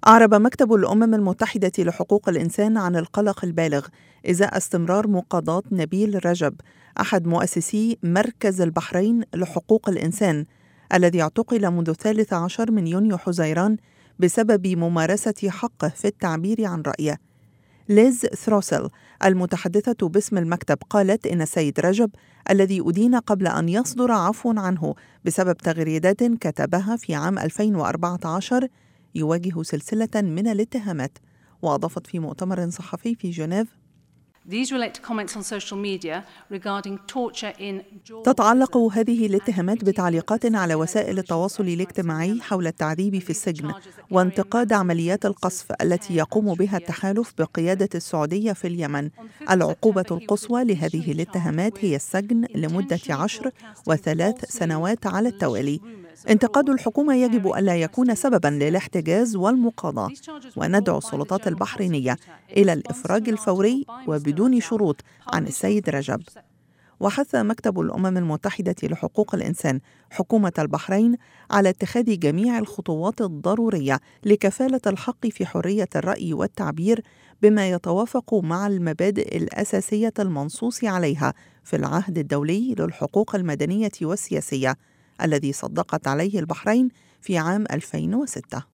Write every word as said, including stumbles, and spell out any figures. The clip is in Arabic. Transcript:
أعرب مكتب الأمم المتحدة لحقوق الإنسان عن القلق البالغ إزاء استمرار مقاضاة نبيل رجب، أحد مؤسسي مركز البحرين لحقوق الإنسان، الذي اعتقل منذ الثالث عشر من يونيو حزيران بسبب ممارسة حقه في التعبير عن رأيه. ليز ثروسل المتحدثة باسم المكتب قالت إن السيد رجب الذي أدين قبل أن يصدر عفو عنه بسبب تغريدات كتبها في عام ألفين وأربعة عشر يواجه سلسلة من الاتهامات. وأضافت في مؤتمر صحفي في جنيف: تتعلق هذه الاتهامات بتعليقات على وسائل التواصل الاجتماعي حول التعذيب في السجن وانتقاد عمليات القصف التي يقوم بها التحالف بقيادة السعودية في اليمن. العقوبة القصوى لهذه الاتهامات هي السجن لمدة عشر وثلاث سنوات على التوالي. انتقاد الحكومة يجب ألا يكون سبباً للاحتجاز والمقاضاة، وندعو السلطات البحرينية إلى الإفراج الفوري وبدون شروط عن السيد رجب. وحث مكتب الأمم المتحدة لحقوق الإنسان حكومة البحرين على اتخاذ جميع الخطوات الضرورية لكفالة الحق في حرية الرأي والتعبير بما يتوافق مع المبادئ الأساسية المنصوص عليها في العهد الدولي للحقوق المدنية والسياسية الذي صدقت عليه البحرين في عام ألفين وستة.